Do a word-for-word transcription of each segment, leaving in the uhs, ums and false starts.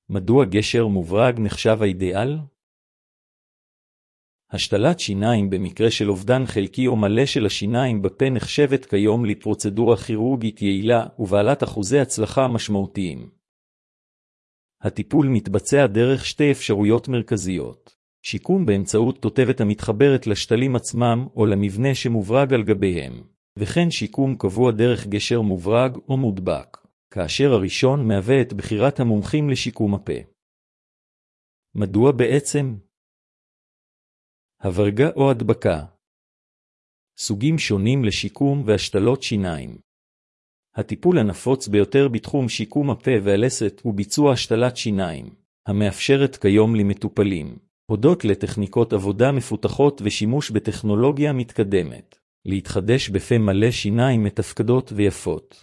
מדוע גשר מוברג נחשב האידיאל? השתלת שיניים במקרה של אובדן חלקי או מלא של השיניים בפה נחשבת כיום לפרוצדורה כירורגית יעילה ובעלת אחוזי הצלחה משמעותיים. הטיפול מתבצע דרך שתי אפשרויות מרכזיות: שיקום באמצעות תותבת המתחברת לשתלים עצמם או למבנה שמוברג על גביהם, וכן שיקום קבוע דרך גשר מוברג או מודבק, כאשר הראשון מהווה את בחירת המומחים לשיקום הפה. מדוע בעצם? הברגה או הדבקה. סוגים שונים לשיקום והשתלות שיניים. הטיפול הנפוץ ביותר בתחום שיקום הפה והלסת הוא ביצוע השתלת שיניים, המאפשרת כיום למטופלים, הודות לטכניקות עבודה מפותחות ושימוש בטכנולוגיה מתקדמת, להתחדש בפה מלא שיניים מתפקדות ויפות.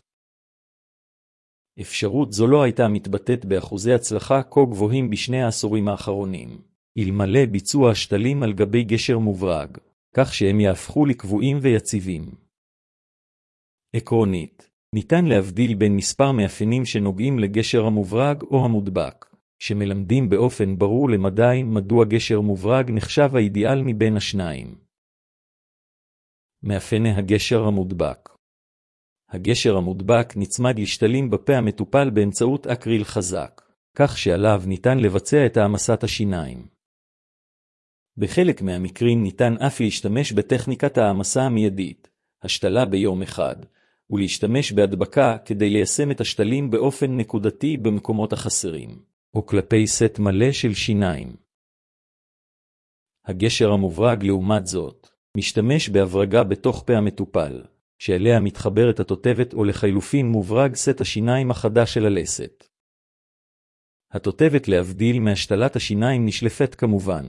אפשרות זו לא הייתה מתבטאת באחוזי הצלחה כה גבוהים בשני העשורים האחרונים, אלמלא ביצוע השתלים על גבי גשר מוברג, כך שהם יהפכו לקבועים ויציבים. עקרונית, ניתן להבדיל בין מספר מאפיינים שנוגעים לגשר המוברג או המודבק, שמלמדים באופן ברור למדי מדוע גשר מוברג נחשב האידיאל מבין השניים. מאפייני הגשר המודבק. הגשר המודבק נצמד לשתלים בפה המטופל באמצעות אקריל חזק, כך שעליו ניתן לבצע את העמסת השיניים. בחלק מהמקרים ניתן אף להשתמש בטכניקת העמסה המיידית, השתלה ביום אחד, ולהשתמש בהדבקה כדי ליישם את השתלים באופן נקודתי במקומות החסרים, או כלפי סט מלא של שיניים. הגשר המוברג לעומת זאת, משתמש בהברגה בתוך פה המטופל, שאליה מתחברת התותבת או לחילופין מוברג סט השיניים החדש של הלסת. התותבת להבדיל מהשתלת השיניים נשלפת כמובן.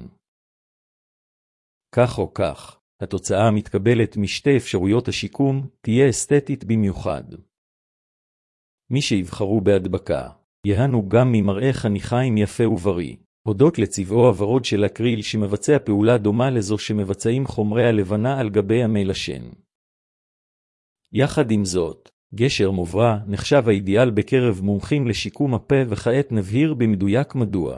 כך או כך, התוצאה המתקבלת משתי אפשרויות השיקום תהיה אסתטית במיוחד. מי שיבחרו בהדבקה, יהנו גם ממראה חניכיים יפה ובריא, הודות לצבעו הוורוד של אקריל שמבצע פעולה דומה לזו שמבצעים חומרי הלבנה על גבי המי לשן. יחד עם זאת, גשר מוברג נחשב האידיאל בקרב מומחים לשיקום הפה, וכעת נבהיר במדויק מדוע.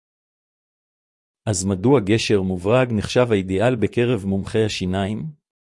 אז מדוע גשר מוברג נחשב האידיאל בקרב מומחי השיניים?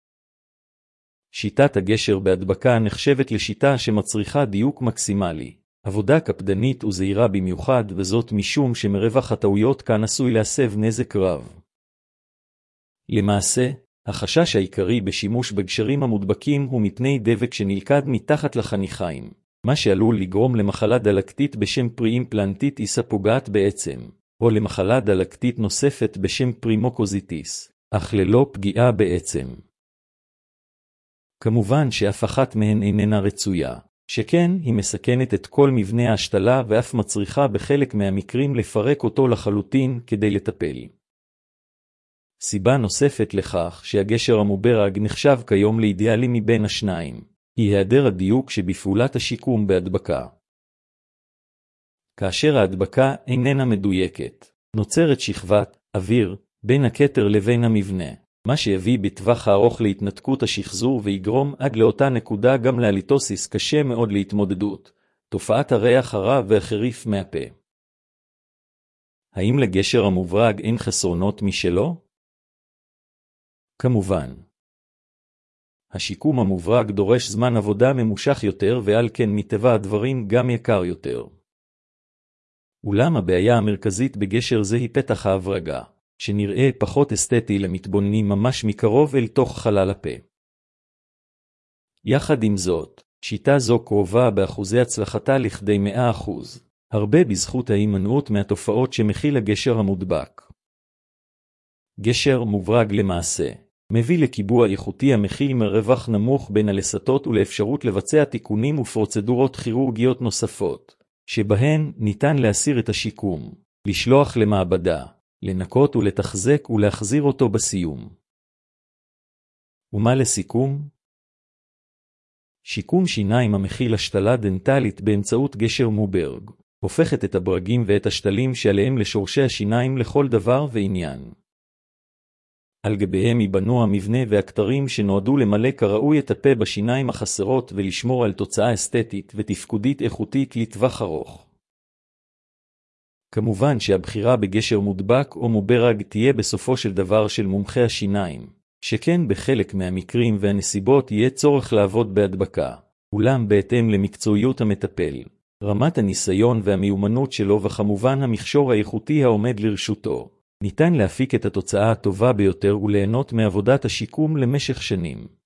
שיטת הגשר בהדבקה נחשבת לשיטה שמצריכה דיוק מקסימלי, עבודה קפדנית וזהירה במיוחד, וזאת משום שמרווח הטעויות כאן עשוי להסב נזק רב. למעשה, החשש העיקרי בשימוש בגשרים המודבקים הוא מפני דבק שנלכד מתחת לחניכיים, מה שעלול לגרום למחלה דלקתית בשם פרי-אימפלנטיטיס הפוגעת בעצם, או למחלה דלקתית נוספת בשם פרימוקוזיטיס, אך ללא פגיעה בעצם. כמובן שאף אחת מהן איננה רצויה, שכן היא מסכנת את כל מבנה ההשתלה ואף מצריכה בחלק מהמקרים לפרק אותו לחלוטין כדי לטפל. סיבה נוספת לכך שהגשר המוברג נחשב כיום לאידיאלי מבין השניים, היא היעדר הדיוק שבפעולת השיקום בהדבקה. כאשר ההדבקה איננה מדויקת, נוצרת שכבת אוויר בין הכתר לבין המבנה, מה שיביא בטווח הארוך להתנתקות השחזור ויגרום עד לאותה נקודה גם להליטוסיס קשה מאוד להתמודדות, תופעת הריח הרע והחריף מהפה. האם לגשר המוברג אין חסרונות משלו? כמובן. השיקום המוברג דורש זמן עבודה ממושך יותר, ועל כן מטבע הדברים גם יקר יותר. אולם הבעיה המרכזית בגשר זה היא פתח ההברגה, שנראה פחות אסתטי למתבוננים ממש מקרוב אל תוך חלל הפה. יחד עם זאת, שיטה זו קרובה באחוזי הצלחתה לכדי מאה אחוז, הרבה בזכות ההימנעות מהתופעות שמכיל הגשר המודבק. גשר מוברג למעשה מביא לקיבוע איכותי המכיל מרווח נמוך בין הלסתות ולאפשרות לבצע תיקונים ופרוצדורות כירורגיות נוספות, שבהן ניתן להסיר את השיקום, לשלוח למעבדה, לנקות ולתחזק ולהחזיר אותו בסיום. ומה לסיכום? שיקום שיניים המכיל השתלה דנטלית באמצעות גשר מוברג, הופכת את הברגים ואת השתלים שעליהם לשורשי השיניים לכל דבר ועניין. על גביהם ייבנו המבנה והכתרים שנועדו למלא כראוי את הפה בשיניים החסרות ולשמור על תוצאה אסתטית ותפקודית איכותית לטווח ארוך. כמובן שהבחירה בגשר מודבק או מוברג תהיה בסופו של דבר של מומחי השיניים, שכן בחלק מהמקרים והנסיבות יהיה צורך לעבוד בהדבקה, אולם בהתאם למקצועיות המטפל, רמת הניסיון והמיומנות שלו וכמובן המכשור האיכותי העומד לרשותו, ניתן להפיק את התוצאה הטובה ביותר וליהנות מעבודת השיקום למשך שנים.